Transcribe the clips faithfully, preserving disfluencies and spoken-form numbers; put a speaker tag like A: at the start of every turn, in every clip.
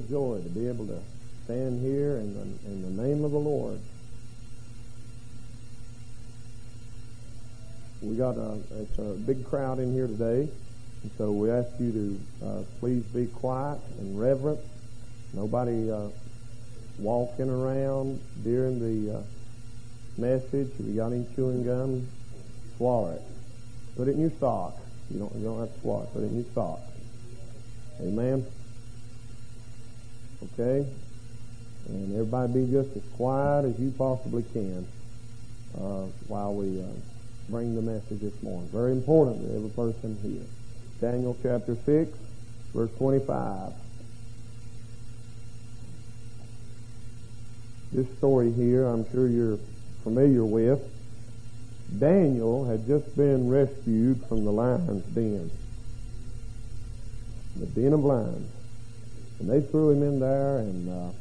A: joy to be able to stand here in the, in the name of the Lord. We got a, it's a big crowd in here today, and so we ask you to uh, please be quiet and reverent. Nobody uh, walking around during the uh, message. If you got any chewing gum, swallow it. Put it in your sock. You don't, you don't have to swallow it. Put it in your sock. Amen? Okay? And everybody be just as quiet as you possibly can uh, while we uh, bring the message this morning. Very important to every person here. Daniel chapter six, verse twenty-five. This story here, I'm sure you're familiar with. Daniel had just been rescued from the lion's den. The den of lions. And they threw him in there, and uh,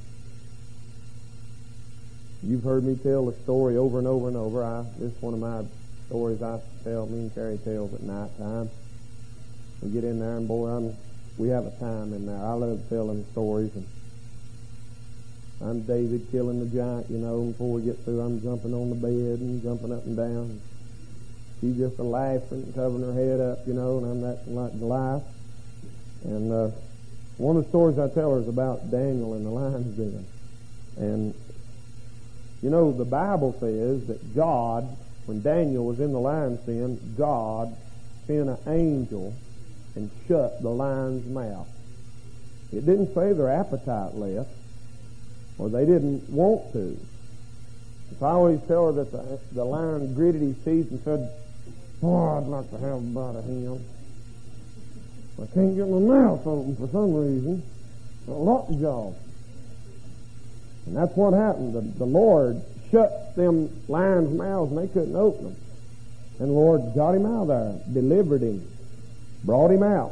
A: you've heard me tell the story over and over and over. I, this is one of my stories I tell. Me and Carrie tells at night time. We get in there, and boy, I'm, we have a time in there. I love telling stories. And I'm David killing the giant, you know. Before we get through, I'm jumping on the bed and jumping up and down. She's just a laughing and covering her head up, you know, and I'm that like Goliath. And uh, one of the stories I tell her is about Daniel in the lion's den. And, you know, the Bible says that God, when Daniel was in the lion's den, God sent an angel and shut the lion's mouth. It didn't say their appetite left, or they didn't want to. If I always tell her that the, the lion gritted his teeth and said, "Oh, I'd like to have a bite of him. I can't get my mouth open for some reason. A lockjaw." And that's what happened. The, the Lord shut them lions' mouths and they couldn't open them. And the Lord got him out of there, delivered him, brought him out.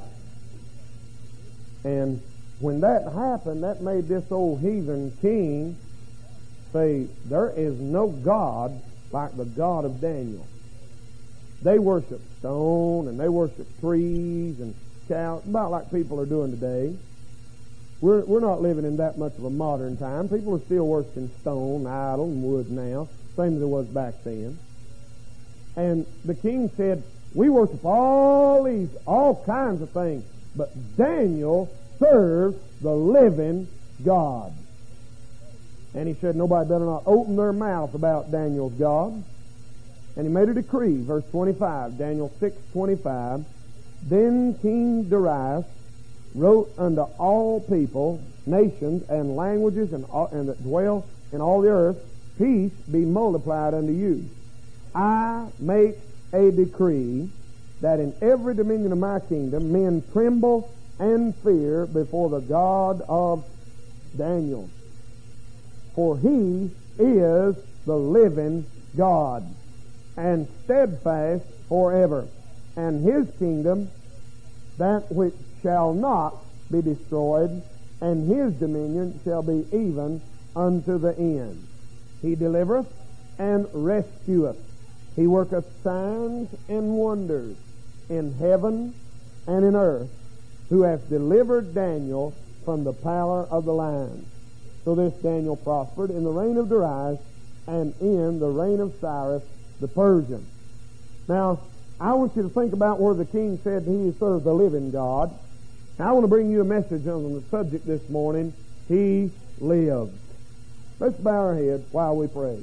A: And when that happened, that made this old heathen king say, there is no God like the God of Daniel. They worship stone and they worship trees and cows, about like people are doing today. We're, we're not living in that much of a modern time. People are still worshiping stone, idol, and wood now, same as it was back then. And the king said, we worship all these, all kinds of things, but Daniel serves the living God. And he said nobody better not open their mouth about Daniel's God. And he made a decree, verse twenty-five, Daniel six twenty-five. Then King Darius wrote unto all people, nations, and languages, and, all, and that dwell in all the earth, peace be multiplied unto you. I make a decree that in every dominion of my kingdom men tremble and fear before the God of Daniel. For he is the living God, and steadfast forever, and his kingdom that which shall not be destroyed, and his dominion shall be even unto the end. He delivereth and rescueth. He worketh signs and wonders in heaven and in earth, who hath delivered Daniel from the power of the lions. So this Daniel prospered in the reign of Darius and in the reign of Cyrus the Persian. Now, I want you to think about where the king said he served the living God. Now, I want to bring you a message on the subject this morning. He lives. Let's bow our heads while we pray.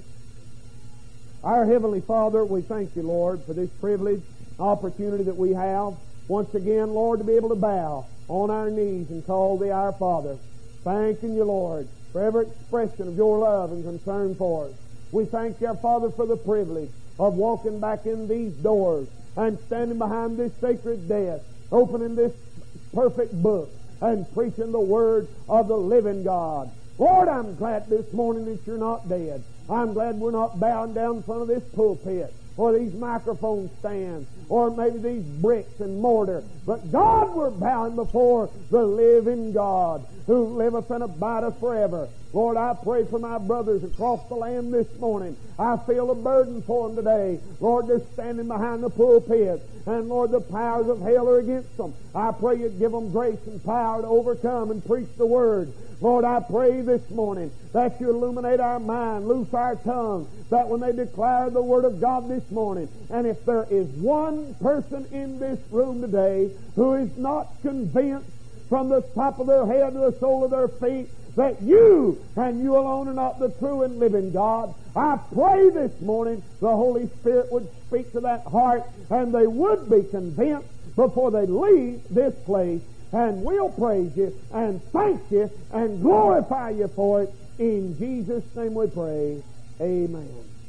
A: Our Heavenly Father, we thank you, Lord, for this privilege, opportunity that we have once again, Lord, to be able to bow on our knees and call thee our Father. Thanking you, Lord, for every expression of your love and concern for us. We thank you, our Father, for the privilege of walking back in these doors and standing behind this sacred desk, opening this perfect book and preaching the word of the living God. Lord, I'm glad this morning that you're not dead. I'm glad we're not bowing down in front of this pulpit or these microphone stands or maybe these bricks and mortar. But God, we're bowing before the living God who liveth and abideth forever. Lord, I pray for my brothers across the land this morning. I feel a burden for them today. Lord, they're standing behind the pulpit, and Lord, the powers of hell are against them. I pray you'd give them grace and power to overcome and preach the Word. Lord, I pray this morning that you illuminate our mind, loose our tongue, that when they declare the Word of God this morning, and if there is one person in this room today who is not convinced from the top of their head to the sole of their feet that you and you alone are not the true and living God, I pray this morning the Holy Spirit would speak to that heart and they would be convinced before they leave this place. And we'll praise you and thank you and glorify you for it. In Jesus' name we pray. Amen.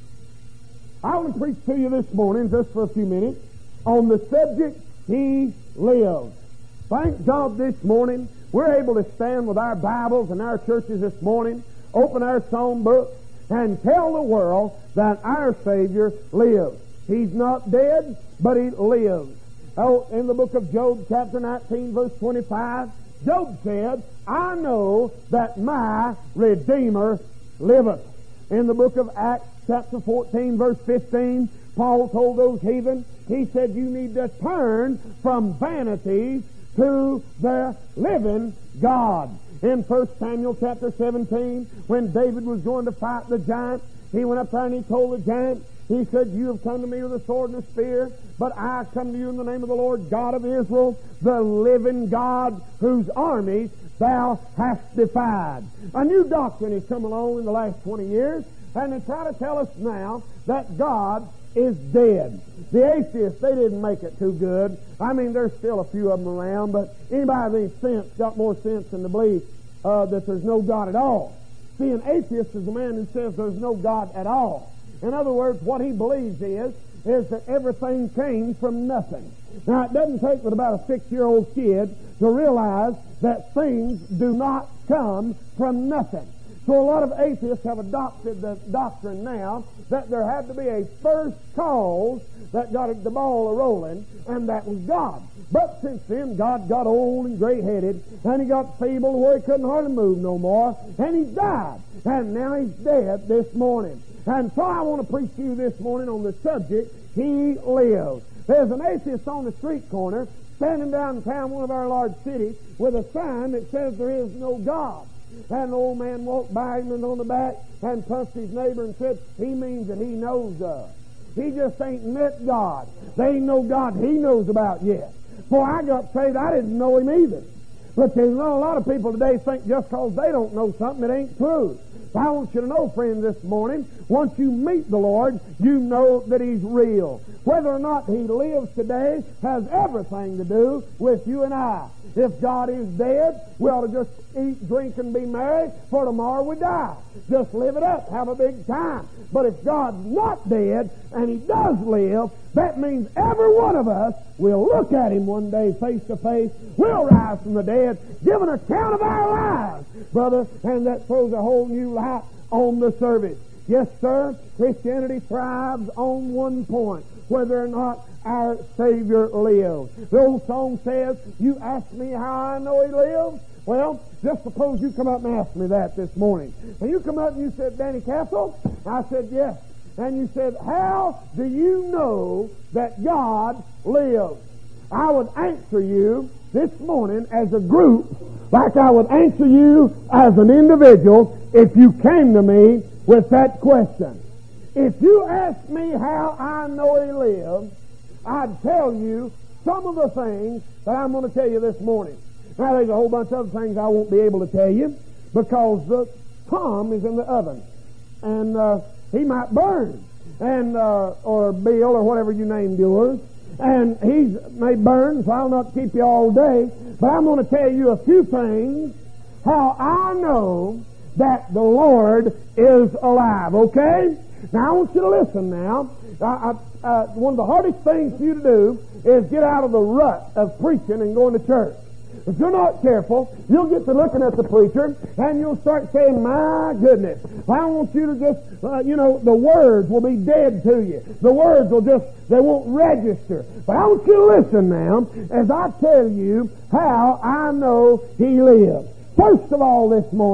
A: I want to preach to you this morning, just for a few minutes, on the subject, He lives. Thank God this morning we're able to stand with our Bibles in our churches this morning, open our song books, and tell the world that our Savior lives. He's not dead, but He lives. Oh, in the book of Job, chapter nineteen, verse twenty-five, Job said, I know that my Redeemer liveth. In the book of Acts, chapter fourteen, verse fifteen, Paul told those heathen, he said, you need to turn from vanities to the living God. In First Samuel chapter seventeen, when David was going to fight the giant, he went up there and he told the giant, he said, you have come to me with a sword and a spear, but I come to you in the name of the Lord God of Israel, the living God, whose armies thou hast defied. A new doctrine has come along in the last twenty years, and they try to tell us now that God is dead. The atheists, they didn't make it too good. I mean, there's still a few of them around, but anybody with any sense got more sense than to believe uh, that there's no God at all. See, an atheist is a man who says there's no God at all. In other words, what he believes is, is that everything came from nothing. Now, it doesn't take but about a six-year-old kid to realize that things do not come from nothing. So a lot of atheists have adopted the doctrine now that there had to be a first cause that got the ball a-rolling, and that was God. But since then, God got old and gray-headed, and He got feeble to where He couldn't hardly move no more, and He died. And now He's dead this morning. And so I want to preach to you this morning on the subject, He lives. There's an atheist on the street corner standing downtown one of our large cities with a sign that says there is no God. And the old man walked by him and on the back and punched his neighbor and said, he means that he knows us. He just ain't met God. They ain't no God He knows about yet. Before I got saved, I didn't know Him either. But there's not a lot of people today think just because they don't know something, it ain't true. So I want you to know, friend, this morning, once you meet the Lord, you know that He's real. Whether or not He lives today has everything to do with you and I. If God is dead, we ought to just eat, drink, and be merry, for tomorrow we die. Just live it up. Have a big time. But if God's not dead, and He does live, that means every one of us will look at Him one day face to face. We'll rise from the dead, give an account of our lives, brother, and that throws a whole new light on the service. Yes, sir, Christianity thrives on one point, whether or not our Savior lives. The old song says, you ask me how I know He lives? Well, just suppose you come up and ask me that this morning. And you come up and you said, Danny Castle? I said, yes. And you said, how do you know that God lives? I would answer you this morning as a group like I would answer you as an individual if you came to me with that question. If you ask me how I know He lives, I'd tell you some of the things that I'm going to tell you this morning. Now, there's a whole bunch of other things I won't be able to tell you because the Tom is in the oven, and uh, he might burn, and uh, or Bill or whatever you named yours, and he may burn, so I'll not keep you all day. But I'm going to tell you a few things how I know that the Lord is alive. Okay? Now I want you to listen. Now, I, I, uh, one of the hardest things for you to do is get out of the rut of preaching and going to church. If you're not careful, you'll get to looking at the preacher and you'll start saying, my goodness, I want you to just, uh, you know, the words will be dead to you. The words will just, they won't register. But I want you to listen now as I tell you how I know He lives. First of all this morning,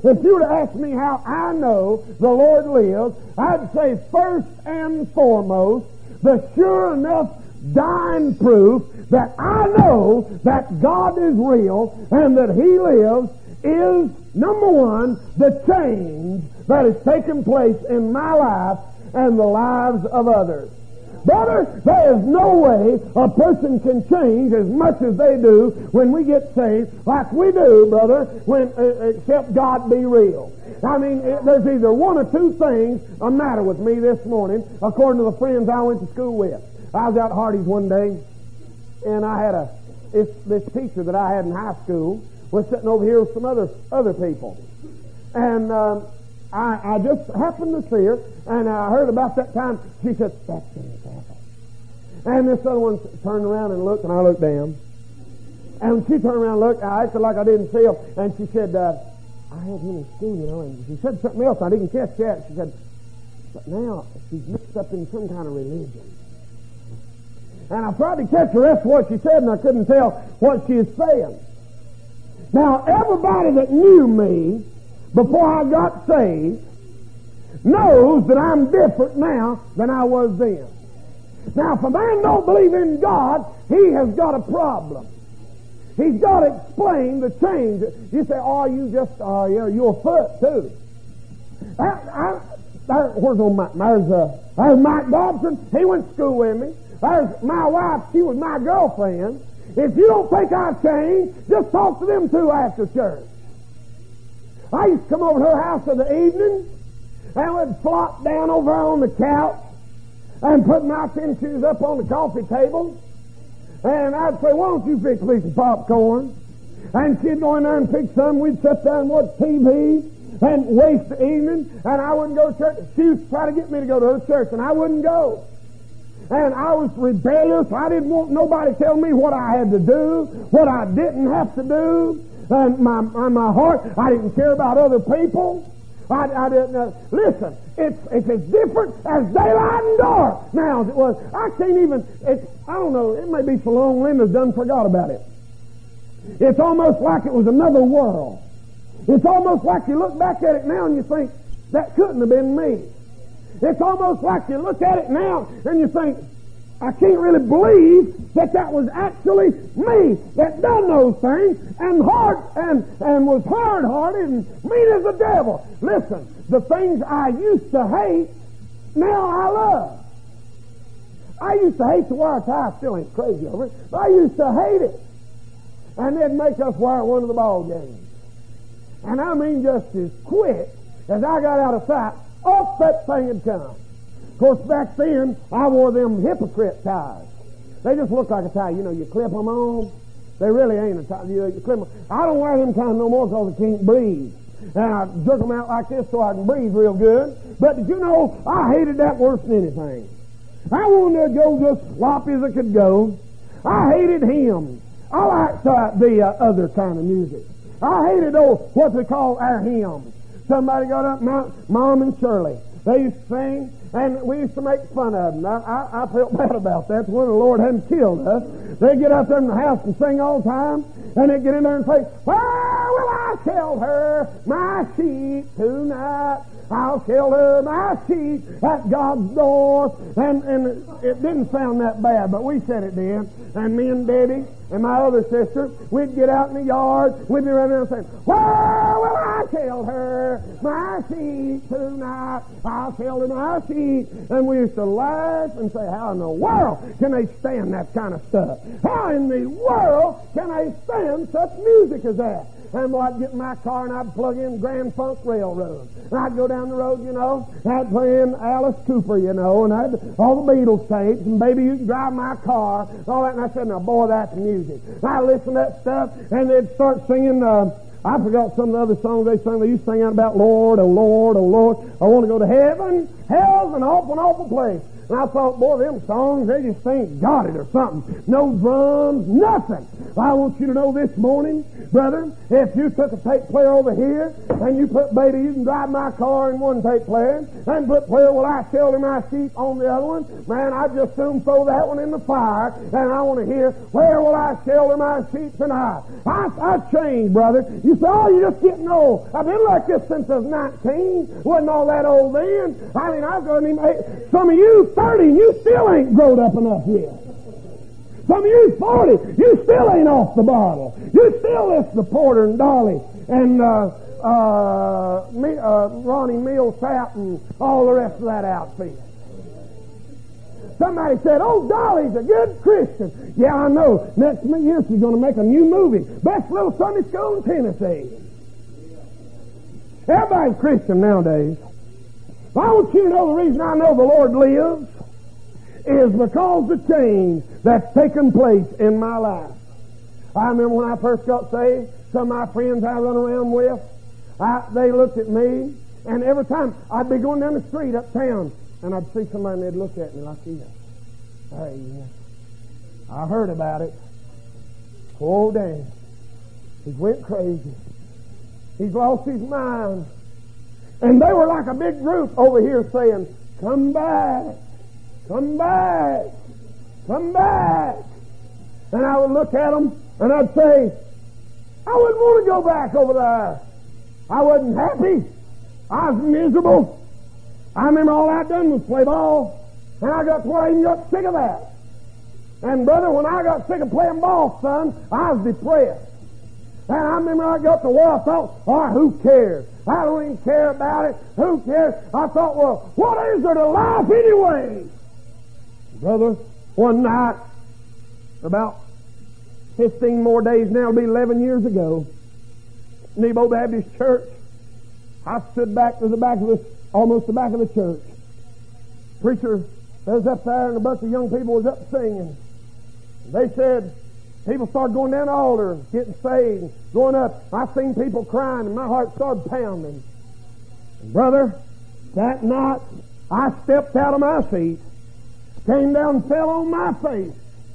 A: if you were to ask me how I know the Lord lives, I'd say first and foremost, the sure enough dying proof that I know that God is real and that He lives is, number one, the change that has taken place in my life and the lives of others. Brother, there is no way a person can change as much as they do when we get saved, like we do, brother, when uh, except God be real. I mean, it, there's either one or two things the matter with me this morning, according to the friends I went to school with. I was out at Hardy's one day, and I had a this, this teacher that I had in high school was sitting over here with some other other people, and um, I, I just happened to see her, and I heard about that time. She said, "That's fantastic." And this other one turned around and looked, and I looked down. And she turned around and looked, and I acted like I didn't see her. And she said, uh, I had him in school, you know, and she said something else. I didn't catch that. She said, but now she's mixed up in some kind of religion. And I tried to catch the rest of what she said, and I couldn't tell what she was saying. Now, everybody that knew me before I got saved knows that I'm different now than I was then. Now, if a man don't believe in God, he has got a problem. He's got to explain the change. You say, oh, you just, oh, yeah, you're a foot, too. I, I, there, where's old Mike? There's, uh, there's Mike Dobson. He went to school with me. There's my wife. She was my girlfriend. If you don't think I've changed, just talk to them two after church. I used to come over to her house in the evening and would flop down over on the couch and put my tin shoes up on the coffee table, and I'd say, why don't you fix a piece of popcorn? And she'd go in there and pick some. We'd sit there and watch T V and waste the evening, and I wouldn't go to church. She used to try to get me to go to her church, and I wouldn't go. And I was rebellious. I didn't want nobody to tell me what I had to do, what I didn't have to do. And my, in my heart, I didn't care about other people. I, I didn't, uh, listen, it's, it's as different as daylight and dark now as it was. I can't even, it's, I don't know, it may be so long Linda's done forgot about it. It's almost like it was another world. It's almost like you look back at it now and you think, that couldn't have been me. It's almost like you look at it now and you think, I can't really believe that that was actually me that done those things and hard and, and was hard-hearted and mean as the devil. Listen, the things I used to hate, now I love. I used to hate to wear a tie. I still ain't crazy over it, but I used to hate it. And they'd make us wear it one of the ball games. And I mean just as quick as I got out of sight, off that thing had come. Of course, back then, I wore them hypocrite ties. They just look like a tie. You know, you clip them on. They really ain't a tie. You, you clip them. I don't wear them kind no more because I can't breathe. And I jerk them out like this so I can breathe real good. But did you know, I hated that worse than anything. I wanted to go just sloppy as I could go. I hated hymns. I liked uh, the uh, other kind of music. I hated those, what they call our hymns. Somebody got up, Mom and Shirley. They used to sing, and we used to make fun of them. I, I, I felt bad about that. When the Lord hadn't killed us, they'd get up there in the house and sing all the time, and they'd get in there and say, where will I shelter my sheep tonight? I'll shelter my sheep at God's door. And, and it didn't sound that bad, but we said it did. And me and Debbie and my other sister, we'd get out in the yard, we'd be running around saying, where will I shelter my sheep tonight? I'll shelter my sheep. And we used to laugh and say, how in the world can they stand that kind of stuff? How in the world can they stand such music as that? And well, I'd get in my car and I'd plug in Grand Funk Railroad. And I'd go down the road, you know, and I'd play in Alice Cooper, you know, and I'd all the Beatles tapes, and Baby You Can Drive My Car, and all that. And I said, now, boy, that's music. And I listened to that stuff, and they'd start singing, uh, I forgot some of the other songs they sang. They used to sing out about, Lord, oh Lord, oh Lord, I want to go to heaven. Hell's an awful, awful place. And I thought, boy, them songs, they just ain't got it or something. No drums, nothing. I want you to know this morning, brother, if you took a tape player over here and you put Baby, You Can Drive My Car in one tape player and put Where Will I Shelter My Sheep on the other one, man, I'd just soon throw that one in the fire, and I want to hear Where Will I Shelter My Sheep Tonight. I, I changed, brother. You say, oh, you're just getting old. I've been like this since I was nineteen. Wasn't all that old then. I mean, I've got even, some of you thirty, and you still ain't grown up enough yet. Some of you forty, you still ain't off the bottle. You still listen to Porter and Dolly and uh, uh, me, uh, Ronnie Millsap and all the rest of that outfit. Somebody said, oh, Dolly's a good Christian. Yeah, I know. Next year she's going to make a new movie. Best little Sunday school in Tennessee. Everybody's Christian nowadays. I want you to know the reason I know the Lord lives is because the change that's taken place in my life. I remember when I first got saved, some of my friends I run around with, I, they looked at me, and every time I'd be going down the street uptown, and I'd see somebody and they'd look at me like this. Hey, I heard about it. Oh, Dan, he went crazy. He's lost his mind. And they were like a big group over here saying, come back, come back, come back. And I would look at them and I'd say, I wouldn't want to go back over there. I wasn't happy. I was miserable. I remember all I'd done was play ball, and I got to where I even got sick of that. And brother, when I got sick of playing ball, son, I was depressed. And I remember I got to where I thought, oh, who cares? I don't even care about it. Who cares? I thought, well, what is there to life anyway? Brother, one night, about fifteen more days now, it'll be eleven years ago, Nebo Baptist Church, I stood back to the back of the, almost the back of the church. Preacher was up there and a bunch of young people was up singing. They said, people started going down the altar, getting saved, and going up. I seen people crying, and my heart started pounding. And brother, that night, I stepped out of my seat, came down and fell on my face.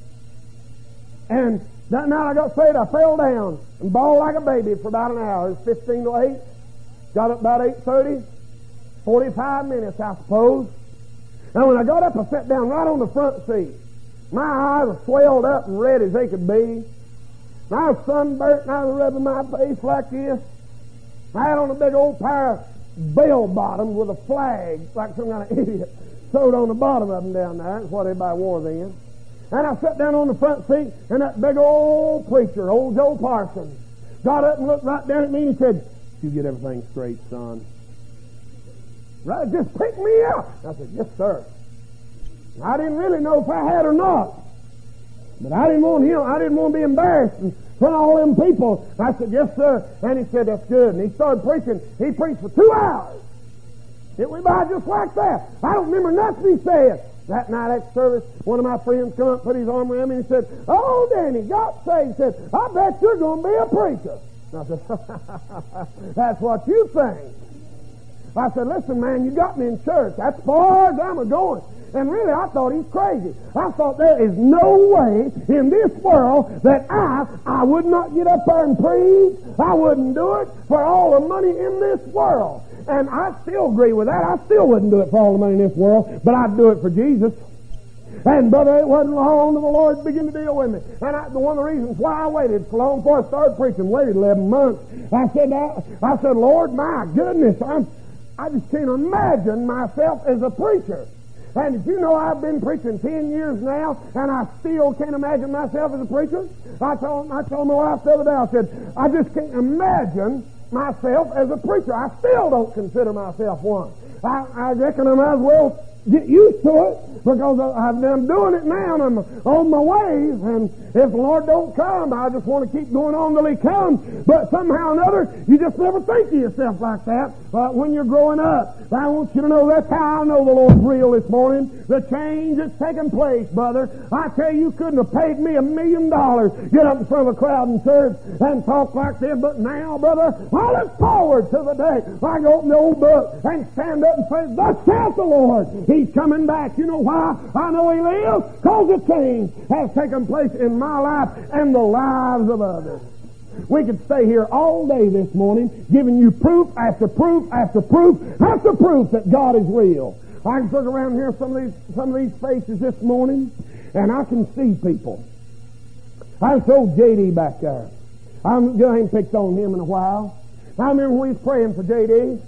A: And that night I got saved, I fell down and bawled like a baby for about an hour. It was fifteen to eight. Got up about eight thirty, forty-five minutes, I suppose. And when I got up, I sat down right on the front seat. My eyes were swelled up and red as they could be. And I was sunburnt, and I was rubbing my face like this. I had on a big old pair of bell bottoms with a flag, like some kind of idiot, sewed on the bottom of them down there. That's what everybody wore then. And I sat down on the front seat, and that big old preacher, old Joe Parsons, got up and looked right down at me and he said, you get everything straight, son. Right, just pick me up. I said, yes, sir. I didn't really know if I had or not. But I didn't want him, I didn't want to be embarrassed in front of all them people. I said, yes, sir. And he said, that's good. And he started preaching. He preached for two hours. It went by just like that. I don't remember nothing he said. That night at service, one of my friends come up, put his arm around me, and he said, oh, Danny, got saved. He said, I bet you're going to be a preacher. And I said, that's what you think. I said, listen, man, you got me in church. That's far as I'm going. And really, I thought he's crazy. I thought there is no way in this world that I, I would not get up there and preach. I wouldn't do it for all the money in this world. And I still agree with that. I still wouldn't do it for all the money in this world, but I'd do it for Jesus. And brother, it wasn't long till the Lord began to deal with me. And I, one of the reasons why I waited so long before I started preaching, waited eleven months. I said, I, I said, Lord, my goodness, I'm, I just can't imagine myself as a preacher. And did you know I've been preaching ten years now, and I still can't imagine myself as a preacher? I told, I told my wife the other day, I said, I just can't imagine myself as a preacher. I still don't consider myself one. I, I reckon I might as well get used to it, because I've been doing it now and I'm on my ways, and if the Lord don't come, I just want to keep going on till He comes. But somehow or another, you just never think of yourself like that uh, when you're growing up. I want you to know that's how I know the Lord's real this morning. The change that's taken place, brother. I tell you, you couldn't have paid me a million dollars get up in front of a crowd in church and talk like this. But now, brother, I look forward to the day I go open the old book and stand up and say, thus saith the Lord. He He's coming back. You know why I know He lives? Because a change has taken place in my life and the lives of others. We could stay here all day this morning giving you proof after proof after proof after proof that God is real. I can look around here some of these some of these faces this morning, and I can see people. I saw J D back there. I'm, I ain't picked on him in a while. I remember when we was praying for J D.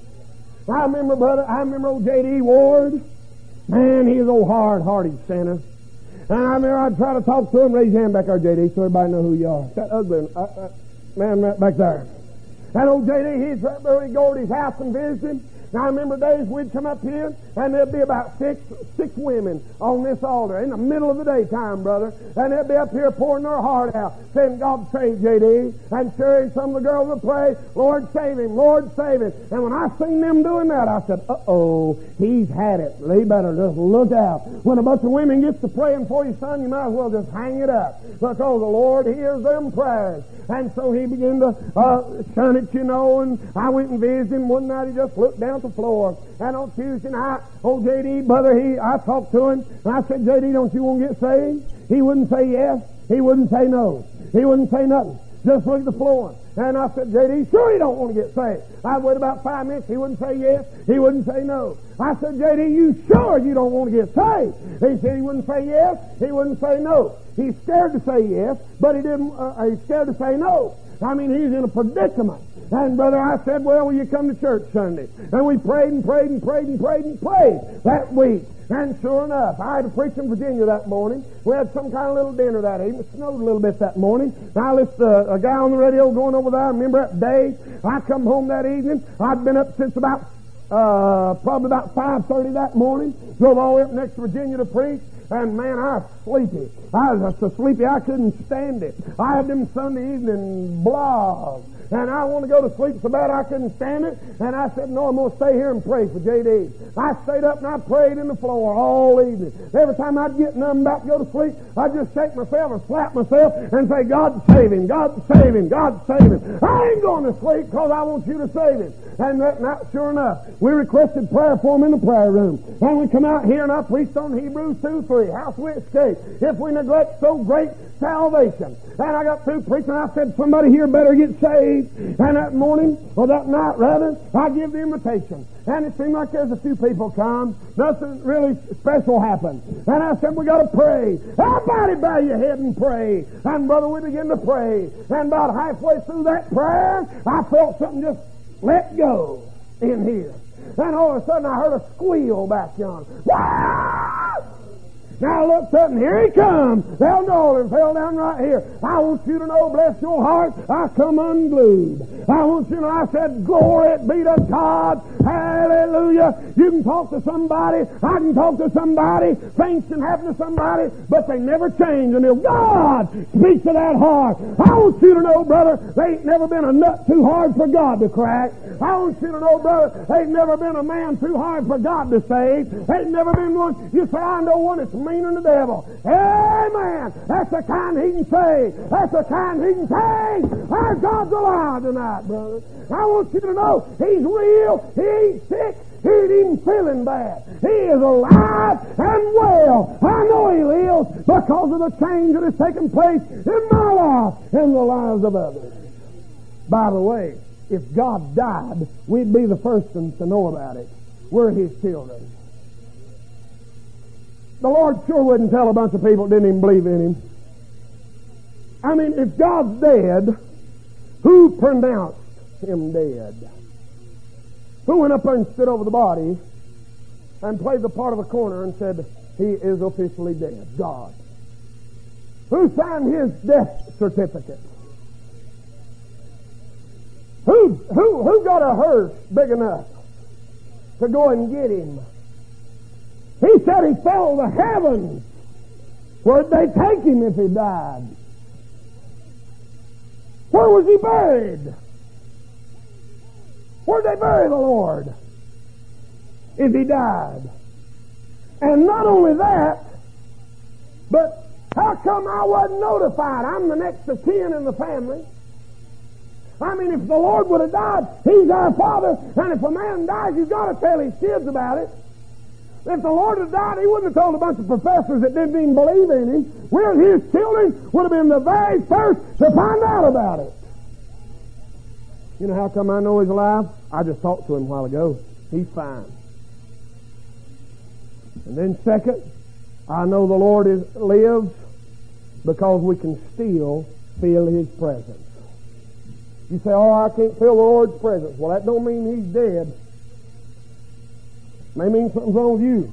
A: I remember, brother, I remember old J D Ward. Man, he was old hard-hearted sinner. And I remember I'd try to talk to him. Raise your hand back there, J D, so everybody know who you are. That ugly uh, uh, man right back there. And old J D, he'd right there, he'd go to his house and visit him. Now, I remember days we'd come up here, and there'd be about six six women on this altar in the middle of the daytime, brother. And they'd be up here pouring their heart out, saying, God save J D. And sure, some of the girls would pray, Lord save him, Lord save him. And when I seen them doing that, I said, uh-oh, he's had it. They better just look out. When a bunch of women gets to praying for you, son, you might as well just hang it up, because the Lord hears them prayers. And so he began to uh, shun it, you know, and I went and visited him one night. He just looked down at the floor. And on Tuesday night, old J D, brother, he, I talked to him, and I said, J D, don't you want to get saved? He wouldn't say yes. He wouldn't say no. He wouldn't say nothing. Just look at the floor. And I said, J D, sure he don't want to get saved. I'd wait about five minutes. He wouldn't say yes. He wouldn't say no. I said, J D, you sure you don't want to get saved? He said he wouldn't say yes. He wouldn't say no. He's scared to say yes, but he didn't. Uh, he's scared to say no. I mean, he's in a predicament. And brother, I said, well, will you come to church Sunday? And we prayed and prayed and prayed and prayed and prayed that week. And sure enough, I had to preach in Virginia that morning. We had some kind of little dinner that evening. It snowed a little bit that morning. And I listened to a guy on the radio going over there. I remember that day. I come home that evening. I'd been up since about, uh, probably about five thirty that morning. Drove all the way up next to Virginia to preach. And man, I was sleepy. I was so sleepy I couldn't stand it. I had them Sunday evening blogs. And I want to go to sleep so bad I couldn't stand it. And I said, no, I'm going to stay here and pray for J D. I stayed up and I prayed in the floor all evening. Every time I'd get numb back to go to sleep, I'd just shake myself and slap myself and say, God save him, God save him, God save him. I ain't going to sleep because I want you to save him. And that night, sure enough, we requested prayer for him in the prayer room. And we come out here and I preached on Hebrews two three, how we escape if we neglect so great salvation. And I got through preaching. I said, somebody here better get saved. And that morning, or that night rather, I give the invitation. And it seemed like there's a few people come. Nothing really special happened. And I said, we got to pray. Everybody bow your head and pray. And brother, we began to pray. And about halfway through that prayer, I felt something just let go in here. And all of a sudden I heard a squeal back yonder. Now look, sudden, here he comes. Fell down and fell down right here. I want you to know, bless your heart, I come unglued. I want you to know, I said, glory be to God. Hallelujah. You can talk to somebody. I can talk to somebody. Things can happen to somebody, but they never change until God speaks to that heart. I want you to know, brother, there ain't never been a nut too hard for God to crack. I want you to know, brother, there ain't never been a man too hard for God to save. There ain't never been one. You say, I know one that's meaner than the devil. Amen. That's the kind he can save. That's the kind he can save. Our God's alive tonight, brother. I want you to know he's real. He ain't sick. He ain't even feeling bad. He is alive and well. I know he lives because of the change that has taken place in my life and the lives of others. By the way, if God died, we'd be the first ones to know about it. We're his children. The Lord sure wouldn't tell a bunch of people that didn't even believe in him. I mean, if God's dead, who pronounced him dead? Who went up there and stood over the body and played the part of a corner and said, he is officially dead? God. Who signed his death certificate? Who, who, who got a hearse big enough to go and get him? He said he fell to heaven. Where'd they take him if he died? Where was he buried? Where'd they bury the Lord if he died? And not only that, but how come I wasn't notified? I'm the next of kin in the family. I mean, if the Lord would have died, he's our father, and if a man dies, you've got to tell his kids about it. If the Lord had died, He wouldn't have told a bunch of professors that didn't even believe in Him. We're His children, would have been the very first to find out about it. You know how come I know He's alive? I just talked to Him a while ago. He's fine. And then second, I know the Lord is, lives because we can still feel His presence. You say, oh, I can't feel the Lord's presence. Well, that don't mean He's dead. It may mean something's wrong with you.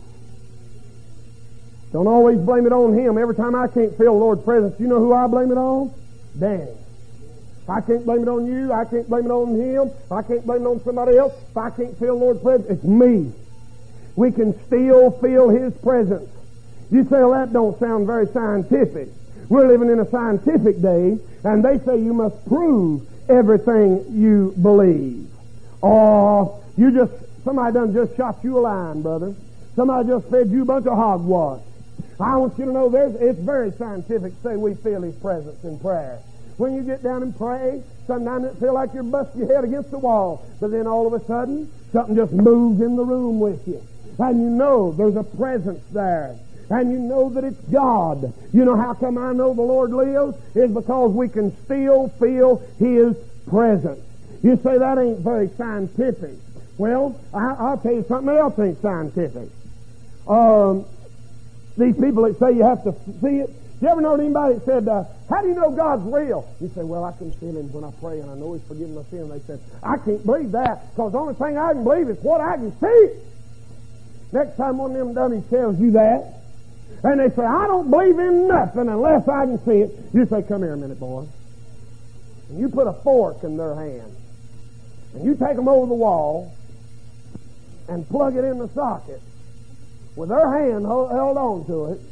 A: Don't always blame it on Him. Every time I can't feel the Lord's presence, you know who I blame it on? Danny. I can't blame it on you. I can't blame it on him. I can't blame it on somebody else. If I can't feel the Lord's presence, it's me. We can still feel His presence. You say, well, that don't sound very scientific. We're living in a scientific day, and they say you must prove everything you believe. Or you just, somebody done just shot you a line, brother. Somebody just fed you a bunch of hogwash. I want you to know there's, it's very scientific to say we feel His presence in prayer. When you get down and pray, sometimes it feels like you're busting your head against the wall. But then all of a sudden, something just moves in the room with you. And you know there's a presence there. And you know that it's God. You know how come I know the Lord lives? Is because we can still feel His presence. You say that ain't very scientific. Well, I, I'll tell you something else ain't scientific. Um, these people that say you have to see it. You ever know anybody that said, uh, how do you know God's real? You say, well, I can feel Him when I pray, and I know He's forgiven my sin. They said, I can't believe that, because the only thing I can believe is what I can see. Next time one of them dummies tells you that, and they say, I don't believe in nothing unless I can see it, you say, come here a minute, boy. And you put a fork in their hand, and you take them over the wall and plug it in the socket with their hand held on to it,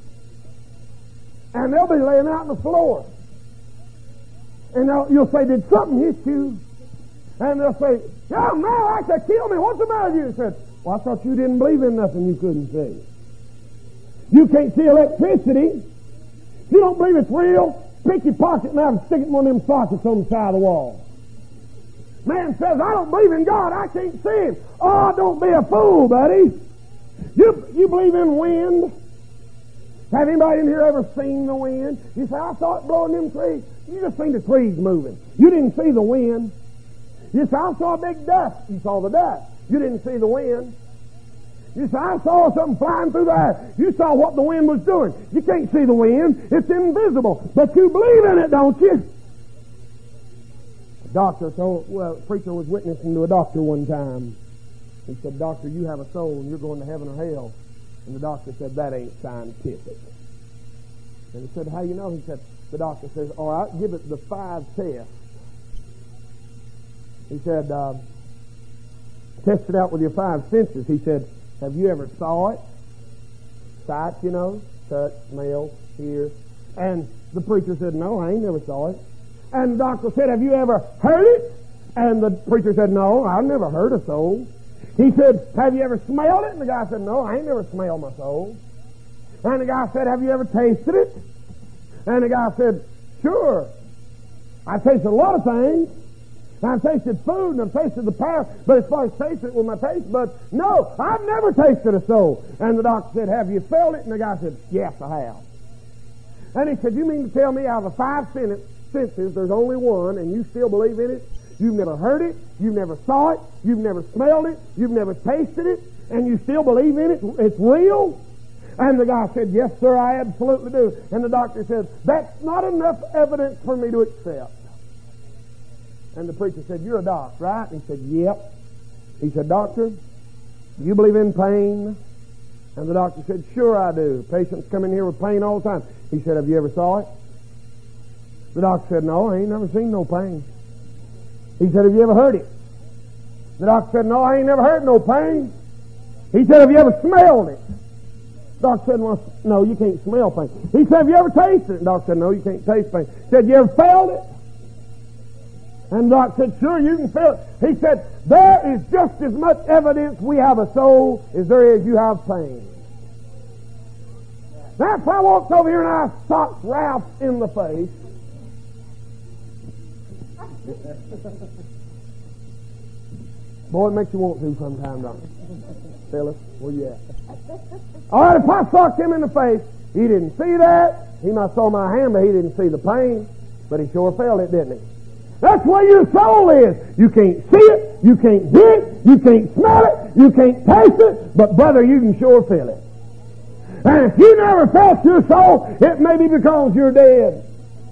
A: and they'll be laying out on the floor. And you'll say, did something hit you? And they'll say, oh, man, that kill me. What's the matter with you? He said, well, I thought you didn't believe in nothing you couldn't see. You can't see electricity. If you don't believe it's real, pick your pocket knife and stick it in one of them sockets on the side of the wall. Man says, I don't believe in God. I can't see Him. Oh, don't be a fool, buddy. You, you believe in wind? Have anybody in here ever seen the wind? You say, I saw it blowing them trees. You just seen the trees moving. You didn't see the wind. You say, I saw a big dust. You saw the dust. You didn't see the wind. You say, I saw something flying through the air. You saw what the wind was doing. You can't see the wind. It's invisible. But you believe in it, don't you? The doctor told, well, a preacher was witnessing to a doctor one time. He said, doctor, you have a soul and you're going to heaven or hell. And the doctor said, that ain't scientific. And he said, how you know? He said, the doctor says, all right, give it the five tests. He said, uh, test it out with your five senses. He said, have you ever saw it? Sight, you know, touch, smell, hear. And the preacher said, no, I ain't never saw it. And the doctor said, have you ever heard it? And the preacher said, no, I've never heard a soul. He said, have you ever smelled it? And the guy said, no, I ain't never smelled my soul. And the guy said, have you ever tasted it? And the guy said, sure. I've tasted a lot of things. I've tasted food and I've tasted the power, but as far as tasting it with my taste buds, no, I've never tasted a soul. And the doctor said, have you felt it? And the guy said, yes, I have. And he said, you mean to tell me out of the five senses, there's only one, and you still believe in it? You've never heard it, you've never saw it, you've never smelled it, you've never tasted it, and you still believe in it? It's real? And the guy said, yes, sir, I absolutely do. And the doctor said, that's not enough evidence for me to accept. And the preacher said, you're a doctor, right? And he said, yep. He said, doctor, do you believe in pain? And the doctor said, sure I do. Patients come in here with pain all the time. He said, have you ever saw it? The doctor said, no, I ain't never seen no pain. He said, have you ever heard it? The doctor said, no, I ain't never heard no pain. He said, have you ever smelled it? The doctor said, well, no, you can't smell pain. He said, have you ever tasted it? The doctor said, no, you can't taste pain. He said, you ever felt it? And the doctor said, sure, you can feel it. He said, there is just as much evidence we have a soul as there is you have pain. Now, if I walked over here and I socked Ralph in the face, Boy, it makes you want to sometime, don't it? Phyllis, where you at? All right, if I sucked him in the face, he didn't see that. He might have saw my hand, but he didn't see the pain. But he sure felt it, didn't he? That's where your soul is. You can't see it, you can't hear it, you can't smell it, you can't taste it, but brother, you can sure feel it. And if you never felt your soul, it may be because you're dead.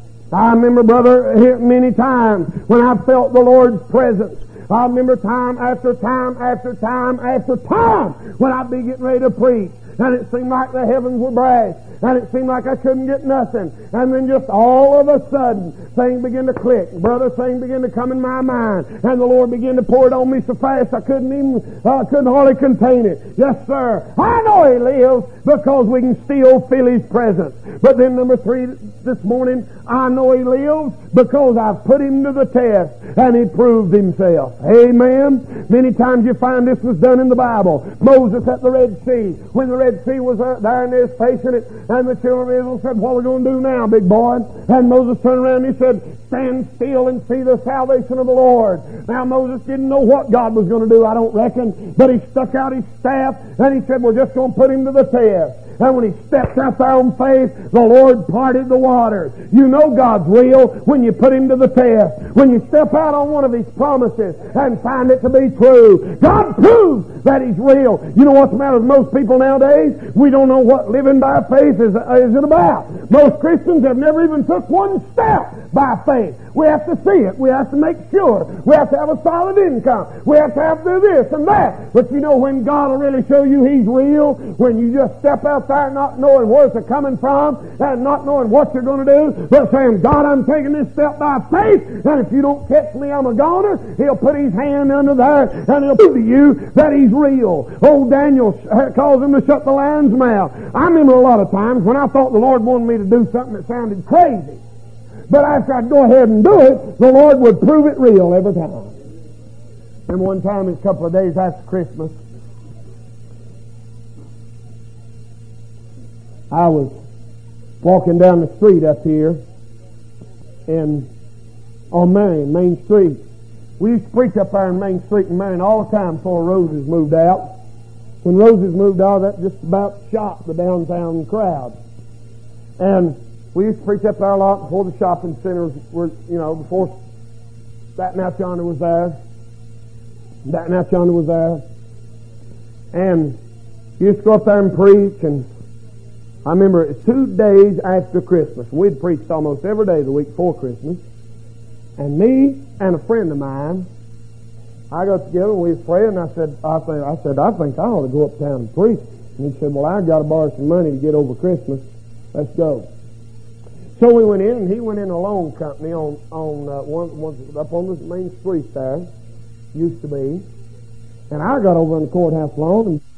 A: I remember, brother, here many times when I felt the Lord's presence. I remember time after time after time after time when I'd be getting ready to preach, and it seemed like the heavens were brass, and it seemed like I couldn't get nothing. And then just all of a sudden, things began to click. Brother, things began to come in my mind, and the Lord began to pour it on me so fast I couldn't even, uh, couldn't hardly contain it. Yes, sir. I know He lives because we can still feel His presence. But then number three this morning, I know He lives because I've put Him to the test, and He proved Himself. Amen. Many times you find this was done in the Bible. Moses at the Red Sea, when the Red Sea was there and they was facing it, and the children of Israel said, what are we going to do now, big boy? And Moses turned around and he said, stand still and see the salvation of the Lord. Now Moses didn't know what God was going to do, I don't reckon, but he stuck out his staff and he said, we're just going to put him to the test. And when he stepped out there on faith, the Lord parted the waters. You know God's real when you put Him to the test. When you step out on one of His promises and find it to be true. God proves that He's real. You know what's the matter with most people nowadays? We don't know what living by faith is, is it about. Most Christians have never even took one step by faith. We have to see it. We have to make sure. We have to have a solid income. We have to have to do this and that. But you know when God will really show you He's real? When you just step out there not knowing where it's coming from and not knowing what you're going to do, but saying, God, I'm taking this step by faith, and if you don't catch me, I'm a goner. He'll put His hand under there and He'll prove to you that He's real. Old Daniel calls Him to shut the lion's mouth. I remember a lot of times when I thought the Lord wanted me to do something that sounded crazy. But after I'd go ahead and do it, the Lord would prove it real every time. And one time, a couple of days after Christmas, I was walking down the street up here in on Marion, Main Street. We used to preach up there in Main Street in Marion all the time before Roses moved out. When Roses moved out, that just about shot the downtown crowd. And we used to preach up there a lot before the shopping centers were, you know, before that and out yonder was there. That and out yonder was there. And we used to go up there and preach, and I remember it was two days after Christmas. We'd preached almost every day the week before Christmas. And me and a friend of mine, I got together and we was praying, and I said, I, think, I said, I think I ought to go uptown and preach. And he said, well, I've got to borrow some money to get over Christmas. Let's go. So we went in, and he went in a loan company on on uh, one, one up on the main street there, used to be. And I got over on the courthouse lawn and